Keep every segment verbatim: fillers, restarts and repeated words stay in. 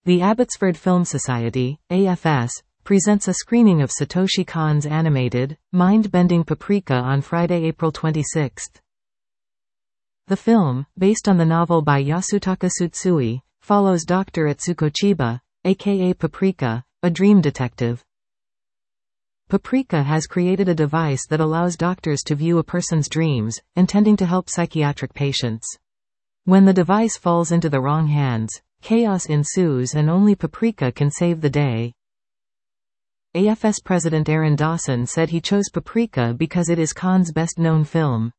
The Abbotsford Film Society, A F S, presents a screening of Satoshi Kon's animated, mind-bending Paprika on Friday, April twenty-sixth. The film, based on the novel by Yasutaka Tsutsui, follows Doctor Atsuko Chiba, aka Paprika, a dream detective. Paprika has created a device that allows doctors to view a person's dreams, intending to help psychiatric patients. When the device falls into the wrong hands, chaos ensues and only Paprika can save the day. A F S President Aaron Dawson said he chose Paprika because it is Kon's best-known film.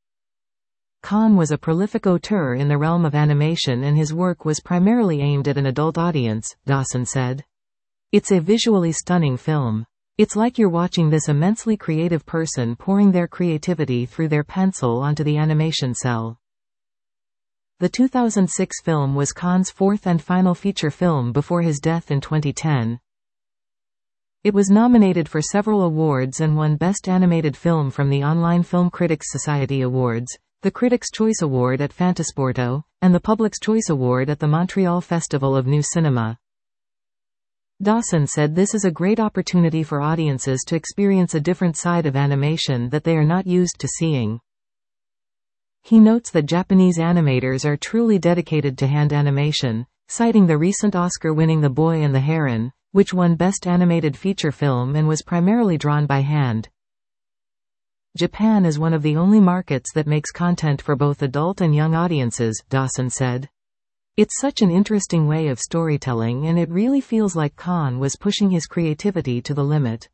Kon was a prolific auteur in the realm of animation and his work was primarily aimed at an adult audience, Dawson said. It's a visually stunning film. It's like you're watching this immensely creative person pouring their creativity through their pencil onto the animation cell. The two thousand six film was Kon's fourth and final feature film before his death in twenty ten. It was nominated for several awards and won Best Animated Film from the Online Film Critics Society Awards, the Critics' Choice Award at Fantasporto, and the Public's Choice Award at the Montreal Festival of New Cinema. Dawson said this is a great opportunity for audiences to experience a different side of animation that they are not used to seeing. He notes that Japanese animators are truly dedicated to hand animation, citing the recent Oscar-winning The Boy and the Heron, which won Best Animated Feature Film and was primarily drawn by hand. Japan is one of the only markets that makes content for both adult and young audiences, Dawson said. It's such an interesting way of storytelling and it really feels like Kon was pushing his creativity to the limit.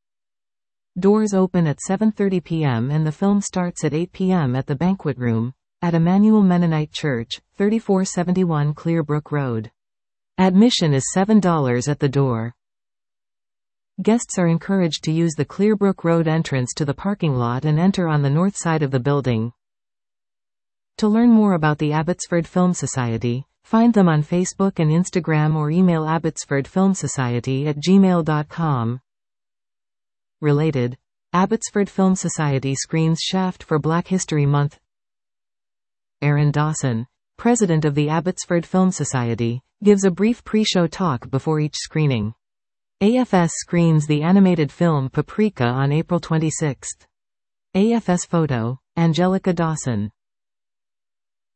Doors open at seven thirty p m and the film starts at eight p m at the banquet room, at Emmanuel Mennonite Church, thirty-four seventy-one Clearbrook Road. Admission is seven dollars at the door. Guests are encouraged to use the Clearbrook Road entrance to the parking lot and enter on the north side of the building. To learn more about the Abbotsford Film Society, find them on Facebook and Instagram or email abbotsfordfilmsociety at gmail dot com. Related, Abbotsford Film Society screens Shaft for Black History Month. Aaron Dawson, president of the Abbotsford Film Society, gives a brief pre-show talk before each screening. A F S screens the animated film Paprika on April twenty-sixth. A F S photo, Angelica Dawson.